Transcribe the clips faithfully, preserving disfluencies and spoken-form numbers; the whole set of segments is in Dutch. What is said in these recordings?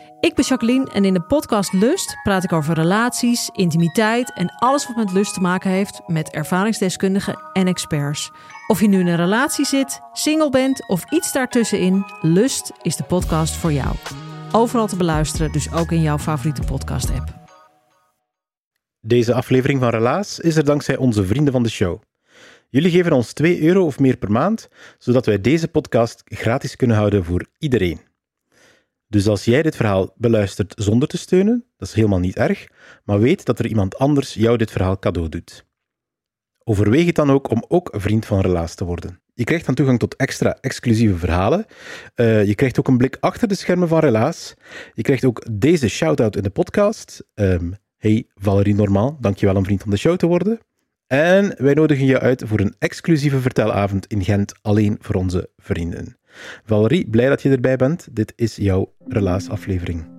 Ik ben Jacqueline en in de podcast Lust praat ik over relaties, intimiteit en alles wat met lust te maken heeft met ervaringsdeskundigen en experts. Of je nu in een relatie zit, single bent of iets daartussenin, Lust is de podcast voor jou. Overal te beluisteren, dus ook in jouw favoriete podcast-app. Deze aflevering van Relaas is er dankzij onze vrienden van de show. Jullie geven ons twee euro of meer per maand, zodat wij deze podcast gratis kunnen houden voor iedereen. Dus als jij dit verhaal beluistert zonder te steunen, dat is helemaal niet erg, maar weet dat er iemand anders jou dit verhaal cadeau doet. Overweeg het dan ook om ook een vriend van Relaas te worden. Je krijgt dan toegang tot extra exclusieve verhalen. Uh, je krijgt ook een blik achter de schermen van Relaas. Je krijgt ook deze shout-out in de podcast. Um, hey Valerie Normaal, dankjewel om vriend van de show te worden. En wij nodigen je uit voor een exclusieve vertelavond in Gent, alleen voor onze vrienden. Valerie, blij dat je erbij bent. Dit is jouw Relaas-aflevering.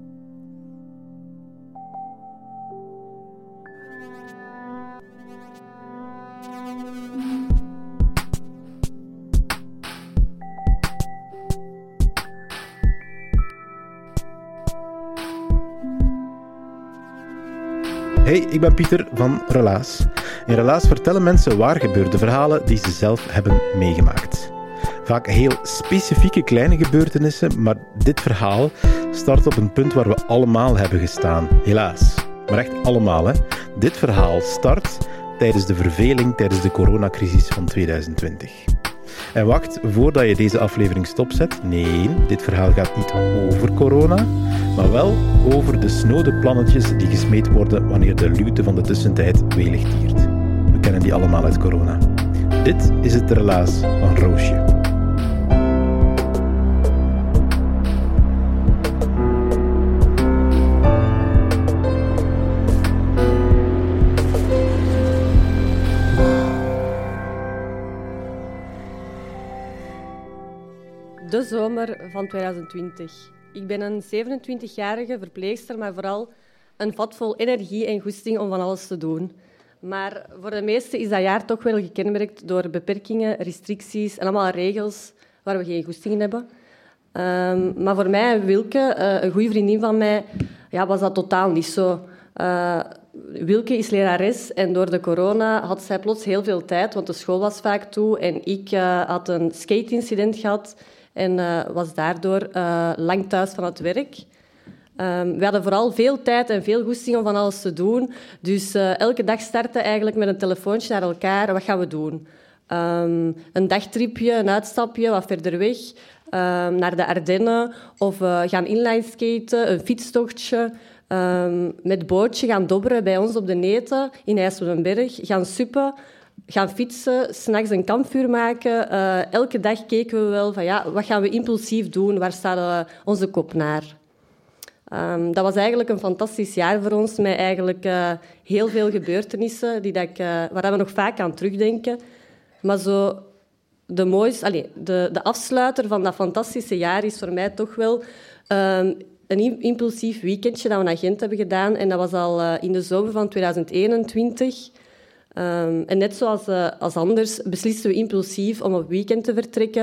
Hey, ik ben Pieter van Relaas. In Relaas vertellen mensen waar gebeurde verhalen die ze zelf hebben meegemaakt. Vaak heel specifieke kleine gebeurtenissen, maar dit verhaal start op een punt waar we allemaal hebben gestaan. Helaas. Maar echt allemaal, hè. Dit verhaal start tijdens de verveling, tijdens de coronacrisis van tweeduizend twintig. En wacht, voordat je deze aflevering stopzet, nee, dit verhaal gaat niet over corona, maar wel over de snode plannetjes die gesmeed worden wanneer de luwte van de tussentijd welig tiert. We kennen die allemaal uit corona. Dit is het Relaas van Roosje. De zomer van tweeduizend twintig. Ik ben een zevenentwintigjarige verpleegster, maar vooral een vat vol energie en goesting om van alles te doen. Maar voor de meesten is dat jaar toch wel gekenmerkt door beperkingen, restricties en allemaal regels waar we geen goesting in hebben. Um, maar voor mij en Wilke, uh, een goede vriendin van mij, ja, was dat totaal niet zo. Uh, Wilke is lerares en door de corona had zij plots heel veel tijd, want de school was vaak toe en ik uh, had een skate-incident gehad en uh, was daardoor uh, lang thuis van het werk. Um, we hadden vooral veel tijd en veel goesting om van alles te doen. Dus uh, elke dag starten eigenlijk met een telefoontje naar elkaar. Wat gaan we doen? Um, een dagtripje, een uitstapje, wat verder weg. Um, naar de Ardennen. Of uh, gaan inlineskaten, een fietstochtje. Um, met bootje gaan dobberen bij ons op de Neten in IJsselberg. Gaan suppen. Gaan fietsen, 's nachts een kampvuur maken. Uh, elke dag keken we wel van ja, wat gaan we impulsief doen? Waar staat uh, onze kop naar? Um, dat was eigenlijk een fantastisch jaar voor ons, met eigenlijk uh, heel veel gebeurtenissen die dat ik, uh, waar we nog vaak aan terugdenken. Maar zo de, mooiste, allez, de, de afsluiter van dat fantastische jaar is voor mij toch wel um, een impulsief weekendje dat we naar Gent hebben gedaan. En dat was al uh, in de zomer van tweeduizend eenentwintig. Um, en net zoals uh, als anders beslisten we impulsief om op weekend te vertrekken.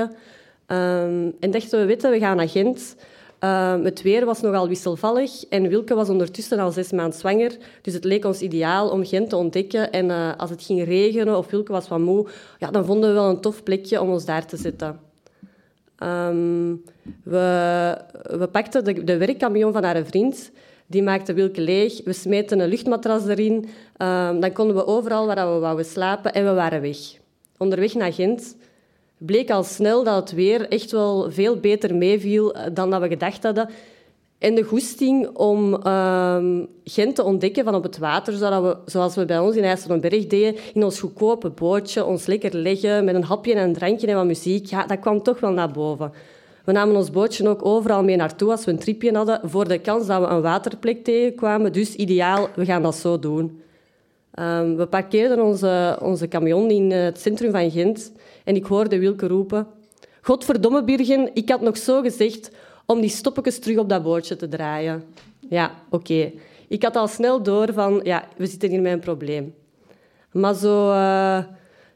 Um, en dachten we, weten, we gaan naar Gent. Um, het weer was nogal wisselvallig en Wilke was ondertussen al zes maanden zwanger. Dus het leek ons ideaal om Gent te ontdekken. En uh, als het ging regenen of Wilke was wat moe, ja, dan vonden we wel een tof plekje om ons daar te zetten. Um, we, we pakten de, de werkcamion van haar vriend. Die maakte Wilke leeg. We smeten een luchtmatras erin. Um, dan konden we overal waar we wouden slapen en we waren weg. Onderweg naar Gent bleek al snel dat het weer echt wel veel beter meeviel dan dat we gedacht hadden. En de goesting om um, Gent te ontdekken van op het water, zodat we, zoals we bij ons in IJsselberg deden, in ons goedkope bootje, ons lekker leggen met een hapje en een drankje en wat muziek, ja, dat kwam toch wel naar boven. We namen ons bootje ook overal mee naartoe als we een tripje hadden, voor de kans dat we een waterplek tegenkwamen. Dus ideaal, we gaan dat zo doen. Um, we parkeerden onze, onze camion in het centrum van Gent en ik hoorde Wilke roepen: "Godverdomme, Birgen, ik had nog zo gezegd om die stoppetjes terug op dat bootje te draaien." Ja, oké. Okay. Ik had al snel door van, ja, we zitten hier met een probleem. Maar zo uh,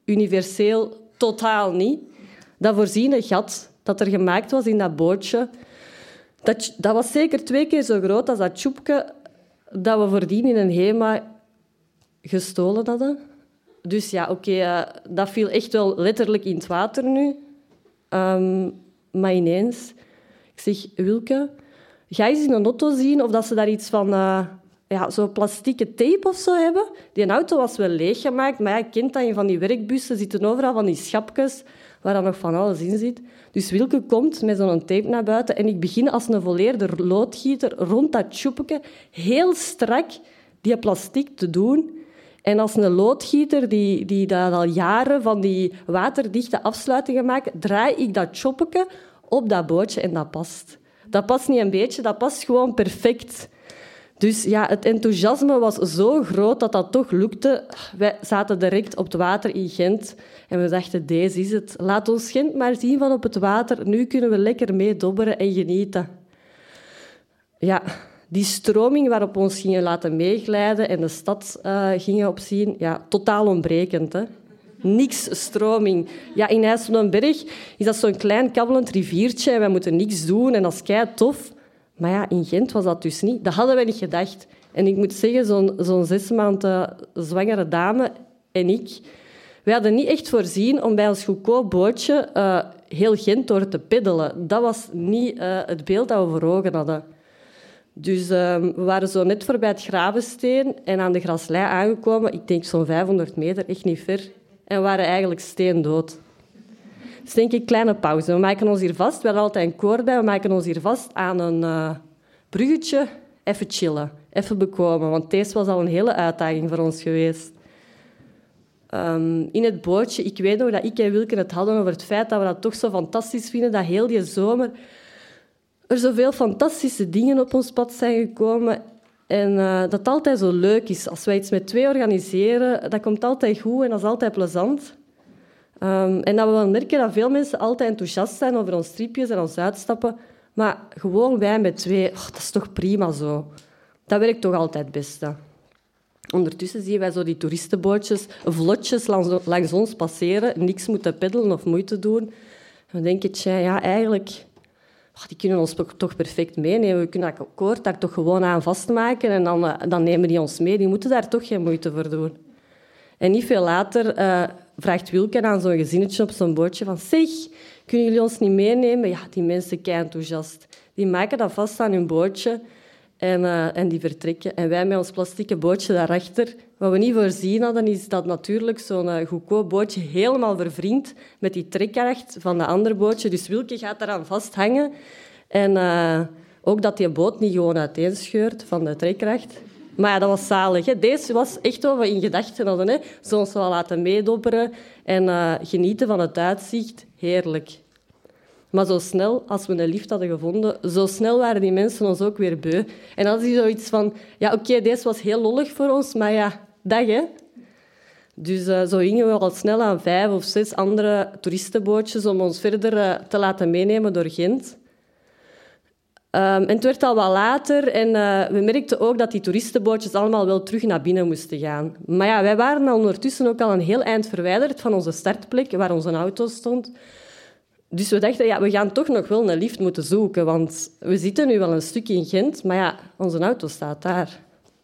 universeel totaal niet. Dat voorziene gat dat er gemaakt was in dat bootje, dat, dat was zeker twee keer zo groot als dat tjoepje dat we voordien in een HEMA gestolen hadden. Dus ja, oké, okay, uh, dat viel echt wel letterlijk in het water nu. Um, maar ineens, ik zeg, Wilke, ga eens in een auto zien of dat ze daar iets van... Uh, ja, zo'n plastieke tape of zo hebben. Die auto was wel leeggemaakt, maar ja, je kent dat in van die werkbussen zitten overal van die schapjes waar dan nog van alles in zit. Dus Wilke komt met zo'n tape naar buiten en ik begin als een volleerde loodgieter rond dat tjoepje heel strak die plastic te doen. En als een loodgieter die, die dat al jaren van die waterdichte afsluitingen maakt, draai ik dat tjoepje op dat bootje en dat past. Dat past niet een beetje, dat past gewoon perfect. Dus ja, het enthousiasme was zo groot dat dat toch lukte. Wij zaten direct op het water in Gent en we dachten, deze is het. Laat ons Gent maar zien van op het water. Nu kunnen we lekker mee dobberen en genieten. Ja, Die stroming waarop we ons gingen laten meeglijden en de stad uh, gingen opzien, ja, totaal ontbrekend, hè. Niks stroming. Ja, in IJsselenberg is dat zo'n klein kabbelend riviertje en wij moeten niks doen en dat is kei tof. Maar ja, in Gent was dat dus niet. Dat hadden wij niet gedacht. En ik moet zeggen, zo'n, zo'n zes maanden zwangere dame en ik, wij hadden niet echt voorzien om bij ons goedkoop bootje uh, heel Gent door te peddelen. Dat was niet uh, het beeld dat we voor ogen hadden. Dus uh, we waren zo net voorbij het Gravensteen en aan de Graslei aangekomen. Ik denk zo'n vijfhonderd meter, echt niet ver. En we waren eigenlijk steendood. Dus denk ik, kleine pauze. We maken ons hier vast. We hadden altijd een koor bij. We maken ons hier vast aan een uh, bruggetje. Even chillen. Even bekomen. Want deze was al een hele uitdaging voor ons geweest. Um, in het bootje, ik weet nog dat ik en Wilke het hadden over het feit dat we dat toch zo fantastisch vinden, dat heel die zomer er zoveel fantastische dingen op ons pad zijn gekomen. En uh, dat het altijd zo leuk is. Als wij iets met twee organiseren, dat komt altijd goed en dat is altijd plezant. Um, en dat we wel merken dat veel mensen altijd enthousiast zijn over ons tripjes en ons uitstappen. Maar gewoon wij met twee, oh, dat is toch prima zo. Dat werkt toch altijd het beste. Ondertussen zien wij zo die toeristenbootjes vlotjes langs, langs ons passeren. Niks moeten peddelen of moeite doen. En we denken, tja, ja, eigenlijk... Oh, die kunnen ons toch perfect meenemen. We kunnen dat koord daar toch gewoon aan vastmaken en dan, uh, dan nemen die ons mee. Die moeten daar toch geen moeite voor doen. En niet veel later uh, vraagt Wilke aan zo'n gezinnetje op zo'n bootje van zeg, kunnen jullie ons niet meenemen? Ja, die mensen kei enthousiast. Die maken dat vast aan hun bootje en, uh, en die vertrekken. En wij met ons plastieke bootje daarachter. Wat we niet voorzien hadden, is dat natuurlijk zo'n uh, goedkoop bootje helemaal vervriend met die trekkracht van de andere bootje. Dus Wilke gaat daaraan vasthangen. En uh, ook dat die boot niet gewoon uiteenscheurt van de trekkracht. Maar ja, dat was zalig. Hè. Deze was echt wat we in gedachten hadden. Hè. Zo ons wel laten meedobberen en uh, genieten van het uitzicht. Heerlijk. Maar zo snel, als we een lift hadden gevonden, zo snel waren die mensen ons ook weer beu. En dan is hij zoiets van... Ja, oké, okay, deze was heel lollig voor ons, maar ja, dag, hè. Dus uh, zo gingen we al snel aan vijf of zes andere toeristenbootjes om ons verder uh, te laten meenemen door Gent. Um, en het werd al wat later en uh, we merkten ook dat die toeristenbootjes allemaal wel terug naar binnen moesten gaan. Maar ja, wij waren al ondertussen ook al een heel eind verwijderd van onze startplek, waar onze auto stond. Dus we dachten, ja, we gaan toch nog wel een lift moeten zoeken, want we zitten nu wel een stuk in Gent, maar ja, onze auto staat daar.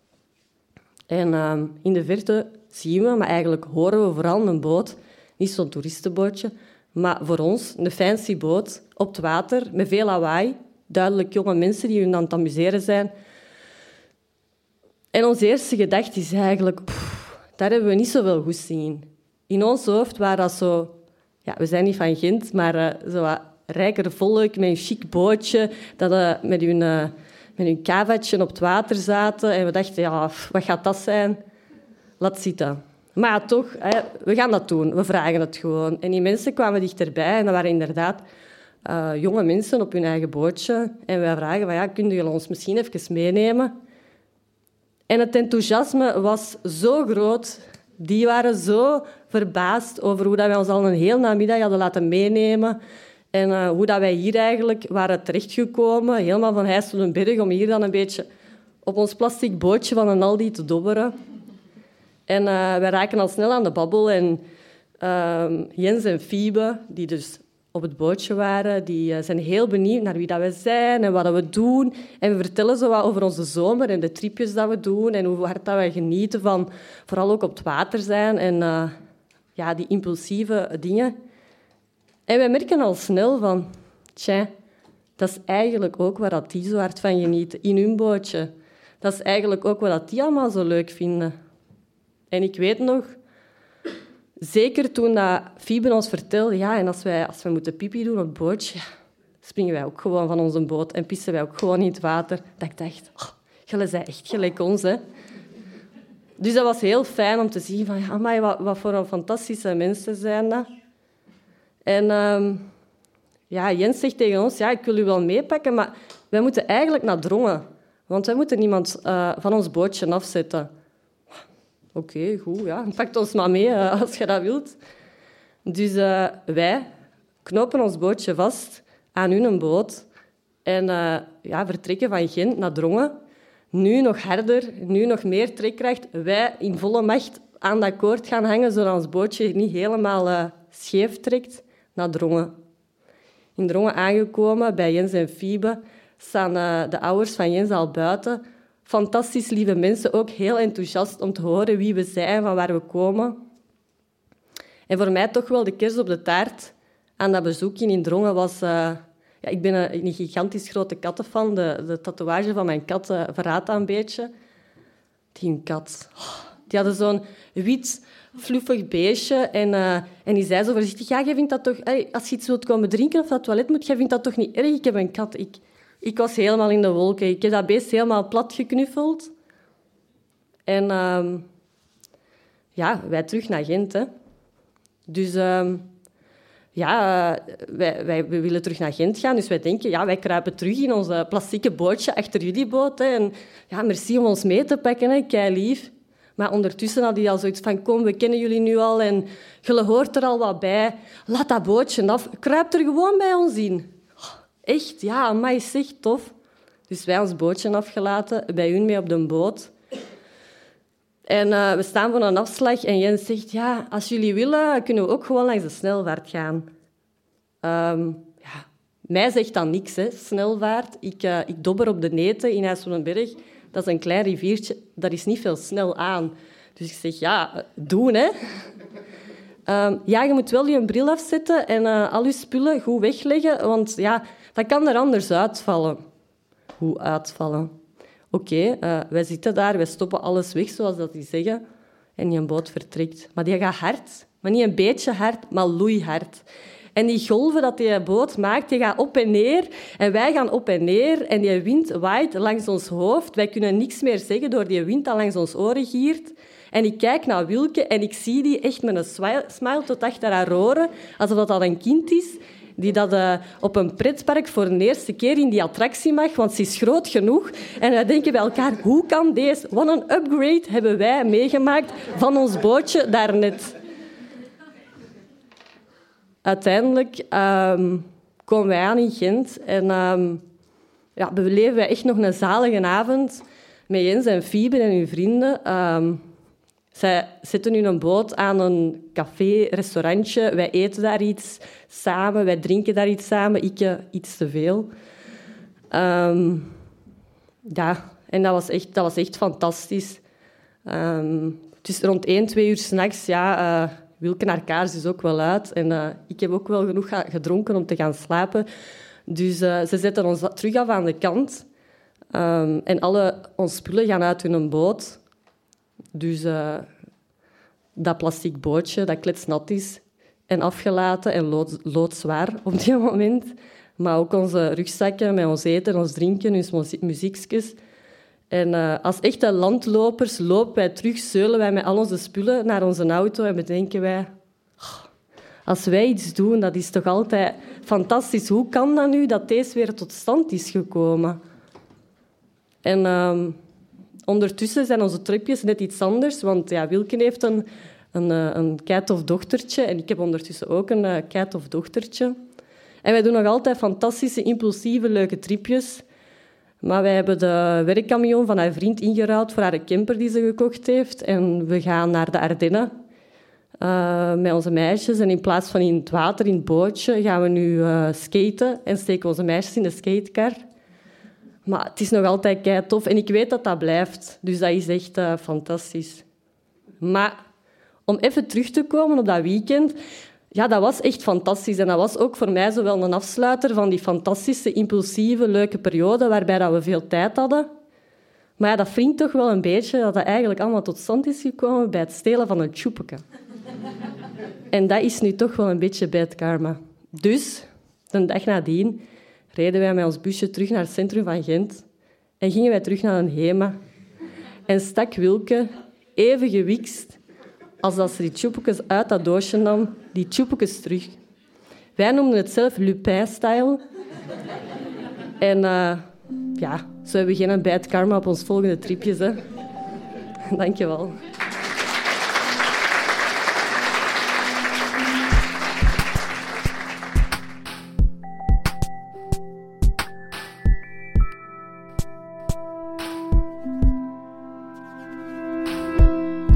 En uh, in de verte zien we, maar eigenlijk horen we vooral een boot. Niet zo'n toeristenbootje, maar voor ons een fancy boot op het water met veel lawaai. Duidelijk jonge mensen die hun aan het amuseren zijn. En onze eerste gedachte is eigenlijk... Pff, daar hebben we niet zoveel goesting in. In ons hoofd waren dat zo... Ja, we zijn niet van Gent, maar uh, zo wat rijker volk met een chic bootje, dat uh, met hun, uh, met hun kavatje op het water zaten. En we dachten, ja, wat gaat dat zijn? Laat zitten. Maar ja, toch, hè, we gaan dat doen. We vragen het gewoon. En die mensen kwamen dichterbij en dat waren inderdaad uh, jonge mensen op hun eigen bootje. En wij vragen, van, ja, kunnen jullie ons misschien even meenemen? En het enthousiasme was zo groot... Die waren zo verbaasd over hoe dat wij ons al een hele namiddag hadden laten meenemen. En uh, hoe dat wij hier eigenlijk waren terechtgekomen, helemaal van IJsselenberg, om hier dan een beetje op ons plastic bootje van een Aldi te dobberen. En uh, wij raken al snel aan de babbel. En uh, Jens en Fiebe, die dus op het bootje waren, die uh, zijn heel benieuwd naar wie dat we zijn en wat dat we doen. En we vertellen zo wat over onze zomer en de tripjes dat we doen en hoe hard dat wij genieten van vooral ook op het water zijn en uh, ja, die impulsieve dingen. En wij merken al snel van, tja, dat is eigenlijk ook waar dat die zo hard van genieten, in hun bootje. Dat is eigenlijk ook wat dat die allemaal zo leuk vinden. En ik weet nog... Zeker toen dat Fiebe ons vertelde, ja, en als wij, als wij moeten pipi doen op het bootje, springen wij ook gewoon van onze boot en pissen wij ook gewoon in het water. Dat ik dacht, oh, jullie zijn echt gelijk ons, hè. Dus dat was heel fijn om te zien van, ja, maar wat, wat voor een fantastische mensen zijn dat. En um, ja, Jens zegt tegen ons, ja, ik wil u wel meepakken, maar wij moeten eigenlijk naar Drongen. Want wij moeten niemand uh, van ons bootje afzetten. Oké, okay, goed, ja. Pak ons maar mee uh, als je dat wilt. Dus uh, wij knopen ons bootje vast aan hun boot en uh, ja, vertrekken van Gent naar Drongen. nu nog harder, nu nog meer trekkracht. Wij in volle macht aan dat koord gaan hangen, zodat ons bootje niet helemaal uh, scheef trekt, naar Drongen. In Drongen aangekomen, bij Jens en Fiebe, staan uh, de ouders van Jens al buiten. Fantastisch lieve mensen, ook heel enthousiast om te horen wie we zijn, van waar we komen. En voor mij toch wel de kers op de taart aan dat bezoekje in Drongen was... Uh, ja, ik ben een, een gigantisch grote kattenfan. De, de tatoeage van mijn kat uh, verraadt dat een beetje. Die hun kat... Oh, die hadden zo'n wit, fluffig beestje. En, uh, en die zei zo voorzichtig... Ja, jij vindt dat toch... Hey, als je iets wilt komen drinken of naar het toilet moet, jij vindt dat toch niet erg? Ik heb een kat. Ik, ik was helemaal in de wolken. Ik heb dat beest helemaal plat geknuffeld. En uh, ja, wij terug naar Gent, hè. Dus uh, ja, wij, wij, wij willen terug naar Gent gaan. Dus wij denken, ja, wij kruipen terug in ons plastieke bootje achter jullie boot. Hè. En ja, merci om ons mee te pakken, hè. Kei lief. Maar ondertussen had hij al zoiets van, kom, we kennen jullie nu al en je hoort er al wat bij. Laat dat bootje af. Kruip er gewoon bij ons in. Oh, echt? Ja, amai, zeg, tof. Dus wij ons bootje afgelaten, bij hun mee op de boot. En uh, we staan voor een afslag en Jens zegt... Ja, als jullie willen, kunnen we ook gewoon langs de snelvaart gaan. Um, ja, mij zegt dan niks, hè, snelvaart. Ik, uh, ik dobber op de Neten in IJsselberg. Dat is een klein riviertje. Daar is niet veel snel aan. Dus ik zeg, ja, doen, hè. Um, ja, je moet wel je bril afzetten en uh, al je spullen goed wegleggen. Want ja, dat kan er anders uitvallen. Hoe uitvallen? Oké, okay, uh, wij zitten daar, wij stoppen alles weg, zoals dat die zeggen. En die boot vertrekt. Maar die gaat hard. Maar niet een beetje hard, maar loeihard. En die golven dat die boot maakt, die gaan op en neer. En wij gaan op en neer. En die wind waait langs ons hoofd. Wij kunnen niks meer zeggen door die wind dat langs ons oren giert. En ik kijk naar Wilke en ik zie die echt met een smile tot achter haar oren. Alsof dat een kind is die dat uh, op een pretpark voor de eerste keer in die attractie mag, want ze is groot genoeg. En wij denken bij elkaar, hoe kan deze... Wat een upgrade hebben wij meegemaakt van ons bootje daarnet. Uiteindelijk um, komen wij aan in Gent en um, ja, beleven wij echt nog een zalige avond met Jens en Fiebe en hun vrienden. Um, Zij zetten nu een boot aan een café, restaurantje. Wij eten daar iets samen, wij drinken daar iets samen. Ik uh, iets te veel. Um, ja, en dat was echt, dat was echt fantastisch. Um, het is rond één, twee uur 's nachts. Ja, uh, Wilke naar kaars is ook wel uit. En uh, ik heb ook wel genoeg gedronken om te gaan slapen. Dus uh, ze zetten ons terug af aan de kant. Um, en alle onze spullen gaan uit hun boot. Dus uh, dat plastic bootje, dat kletsnat is en afgelaten en lood, loodzwaar op die moment. Maar ook onze rugzakken met ons eten, ons drinken, onze muziekjes. En uh, als echte landlopers lopen wij terug, zeulen wij met al onze spullen naar onze auto en bedenken wij... Oh, als wij iets doen, dat is toch altijd fantastisch. Hoe kan dat nu dat deze weer tot stand is gekomen? En... Uh, Ondertussen zijn onze tripjes net iets anders, want ja, Wilke heeft een, een, een keitof dochtertje en ik heb ondertussen ook een uh, keitof dochtertje. En wij doen nog altijd fantastische, impulsieve, leuke tripjes. Maar wij hebben de werkcamion van haar vriend ingeruild voor haar camper die ze gekocht heeft. En we gaan naar de Ardennen uh, met onze meisjes. En in plaats van in het water, in het bootje, gaan we nu uh, skaten en steken onze meisjes in de skatekar. Maar het is nog altijd kei tof en ik weet dat dat blijft. Dus dat is echt uh, fantastisch. Maar om even terug te komen op dat weekend... Ja, dat was echt fantastisch. En dat was ook voor mij zowel een afsluiter van die fantastische, impulsieve, leuke periode waarbij dat we veel tijd hadden. Maar ja, dat wringt toch wel een beetje dat dat eigenlijk allemaal tot stand is gekomen bij het stelen van een tjoepeke. En dat is nu toch wel een beetje bad karma. Dus, de dag nadien... reden wij met ons busje terug naar het centrum van Gent en gingen wij terug naar een Hema. En stak Wilke, even gewikst, als dat ze die tjoepekes uit dat doosje nam, die tjoepekes terug. Wij noemden het zelf Lupin-style. En uh, ja, zo hebben we geen bad karma op ons volgende tripjes. Hè. Dank je wel.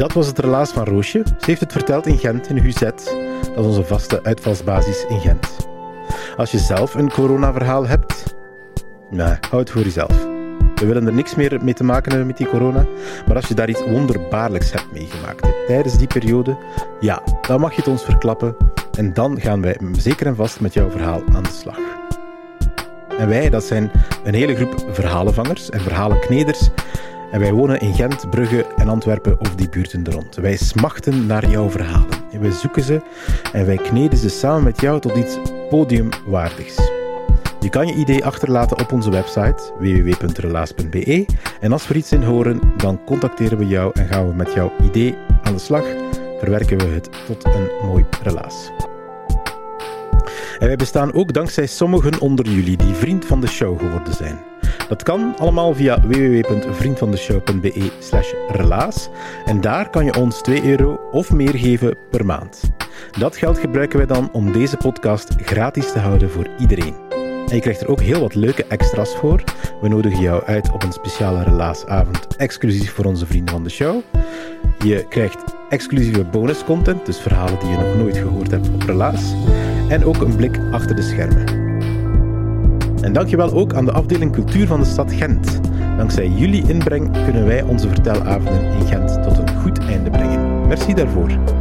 Dat was het relaas van Roosje. Ze heeft het verteld in Gent, in U Z. Dat is onze vaste uitvalsbasis in Gent. Als je zelf een coronaverhaal hebt, nou, hou het voor jezelf. We willen er niks meer mee te maken hebben met die corona, maar als je daar iets wonderbaarlijks hebt meegemaakt hè, tijdens die periode, ja, dan mag je het ons verklappen en dan gaan wij zeker en vast met jouw verhaal aan de slag. En wij, dat zijn een hele groep verhalenvangers en verhalenkneders en wij wonen in Gent, Brugge en Antwerpen of die buurten er rond. Wij smachten naar jouw verhalen en wij zoeken ze en wij kneden ze samen met jou tot iets podiumwaardigs. Je kan je idee achterlaten op onze website w w w punt relaas punt b e en als we er iets in horen, dan contacteren we jou en gaan we met jouw idee aan de slag, verwerken we het tot een mooi relaas. En wij bestaan ook dankzij sommigen onder jullie die vriend van de show geworden zijn. Dat kan allemaal via w w w punt vriendvandeshow punt b e slash relaas en daar kan je ons twee euro of meer geven per maand. Dat geld gebruiken wij dan om deze podcast gratis te houden voor iedereen. En je krijgt er ook heel wat leuke extra's voor. We nodigen jou uit op een speciale relaasavond, exclusief voor onze vrienden van de show. Je krijgt exclusieve bonuscontent, dus verhalen die je nog nooit gehoord hebt op Relaas. En ook een blik achter de schermen. En dankjewel ook aan de afdeling cultuur van de stad Gent. Dankzij jullie inbreng kunnen wij onze vertelavonden in Gent tot een goed einde brengen. Merci daarvoor.